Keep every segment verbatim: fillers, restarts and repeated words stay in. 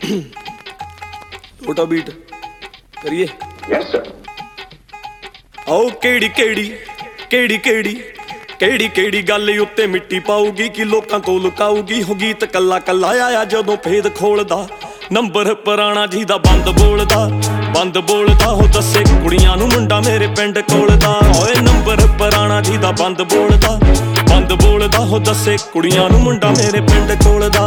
छोटा बीट करिए। Yes sir. आओ केड़ी केड़ी केड़ी केड़ी केड़ी केड़ी गल उत्ते मिट्टी पाऊगी कि लोकां तो लुकाऊगी। हो गीत कला कला आया जदों भेद खोलदा, नंबर पुराना जी दा बंद बोलदा बंद बोलदा। हो दसे कुड़ियां नूं मुंडा मेरे पिंड कोलदा, ओए नंबर पुराना जी दा बंद बोलदा बंद बोलदा। हो दसे कुड़ियां नूं मुंडा मेरे पिंड कोलदा।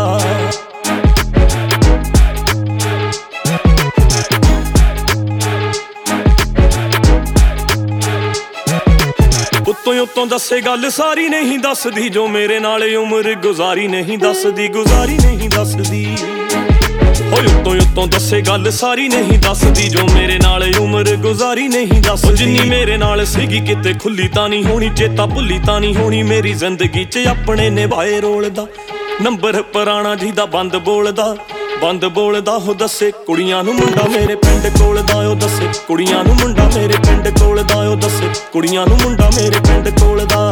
उत्तों उत्तों दसे गल सारी नहीं दसदी, जो मेरे नाल उम्र गुजारी नहीं दसदी गुजारी नहीं दसदी। होए उत्तों उत्तों दसे गल सारी नहीं दसदी, जो मेरे नाल उम्र गुजारी नहीं दसदी। जिन्नी मेरे नाल सीगी किते खुली तां नहीं होनी, चेता भुली तां नहीं होनी। मेरी जिंदगी च अपने निभाए रोल दा, नंबर पुराना जी दा बंद बोलदा बंद बोलदा। हो दसे कुड़ियां नूं मुंडा मेरे पिंड कोलदा, ओ दसे कुड़ियां नूं मुंडा मेरे पिंड कोलदा, ओ दसे कुड़ियां नूं मुंडा मेरे पिंड कोलदा।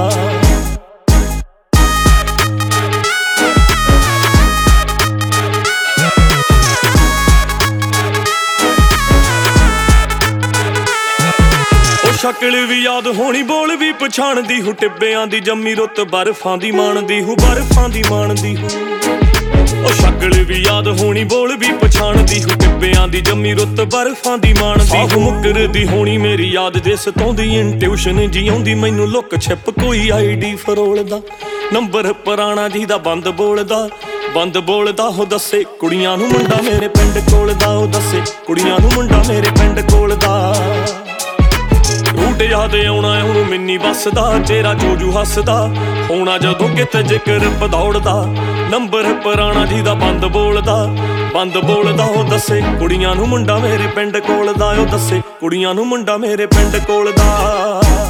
शक्ल भी याद होनी, बोल भी पछाणदी हूँ। टिब्बियां दी जम्मी रुत बर्फां दी माणदी हूँ, बर्फां दी माणदी हूँ। ओ शक्ल भी याद होनी, बोल भी पछाणदी हूँ। टिब्बियां दी जम्मी रुत बर्फां दी माणदी हूँ। मुकरदी होनी मेरी याद जिस तों दी इंट्यूशन जी आउंदी मैनूं। लुक छिप कोई आई डी फरोलदा, नंबर पुराना जी दा बंद बोलदा बंद बोलदा। हो दसे कुड़ियां नूं मुंडा मेरे पिंड कोलदा, ओ दसे कुड़ियां नूं मुंडा मेरे पिंड कोलदा। रूट याद आउणा हुण मिन्नी बसदा, चेहरा जोजू हसदा होना जदों किते जिक्र पदौड़दा। नंबर पुराना जी दा बंद बोलदा बंद बोलदा। हो दसे कुड़ियां नूं मुंडा मेरे पिंड कोलदा, ओ दसे कुड़ियां नूं मुंडा मेरे पिंड कोलदा।